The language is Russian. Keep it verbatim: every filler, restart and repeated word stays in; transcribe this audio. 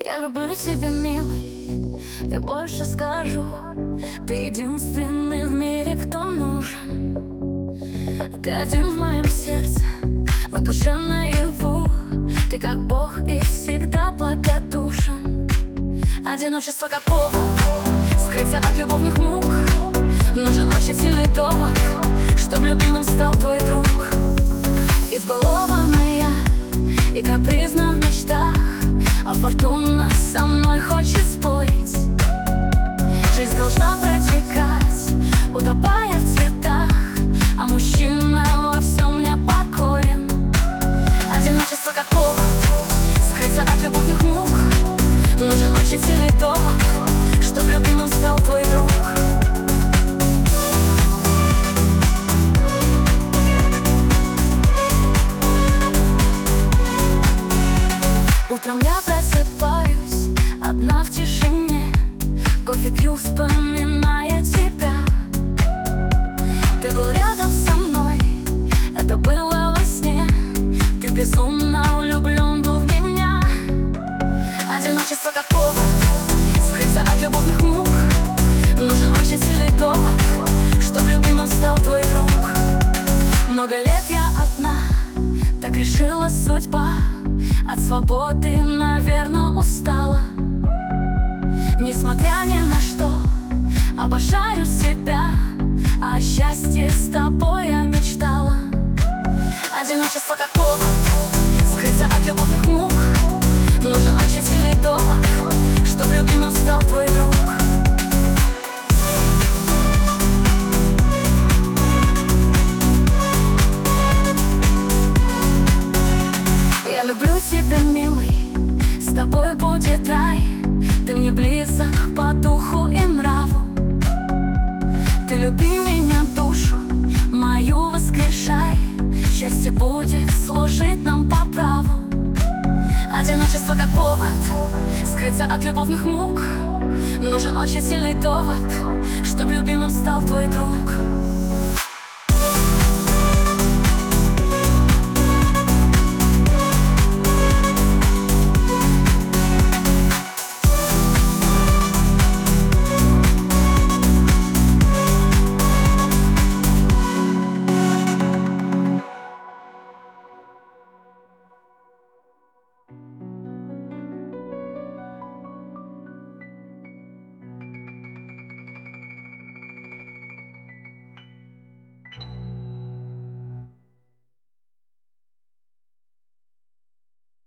Я люблю тебя, милый, я больше скажу. Ты единственный в мире, кто нужен. Ты один в моем сердце, в душе наяву. Ты как Бог и всегда благодушен. Одиночество как повод скрыться от любовных мук. Нужен очень сильный довод, чтоб любимым стал твой друг. Избалованная и капризна в мечтах, а фортуна со мной хочет спорить. Жизнь должна протекать, утопая в цветах, а мужчина во всем мне покорен. Одиночество как повод скрыться от любовных мук. Нужен очень сильный довод, чтоб любимым стал твой друг. Утром я просыпаюсь одна в тишине, кофе пью, вспоминая тебя. Ты был рядом со мной, это было во сне. Ты безумно влюблен был в меня. Одиночество как повод скрыться от любовных мук. Нужен очень сильный довод, чтоб любимым стал твой друг. Много лет я одна, так решила судьба. От свободы, наверное, устала. Несмотря ни на что, обожаю себя, а о счастье с тобой я мечтала. Одиночество как повод скрыться от любовных мук. Нужен очень сильный довод, чтоб любимым стал твой друг. Я люблю тебя, милый, с тобой будет рай. Ты мне близок по духу и нраву. Ты люби меня, душу мою воскрешай. Счастье будет служить нам по праву. Одиночество как повод скрыться от любовных мук. Нужен очень сильный довод, чтоб любимым стал твой друг.